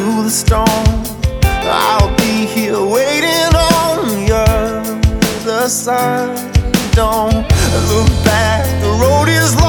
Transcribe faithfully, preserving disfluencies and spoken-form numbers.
through the storm. I'll be here waiting on the other side. Don't look back, the road is long.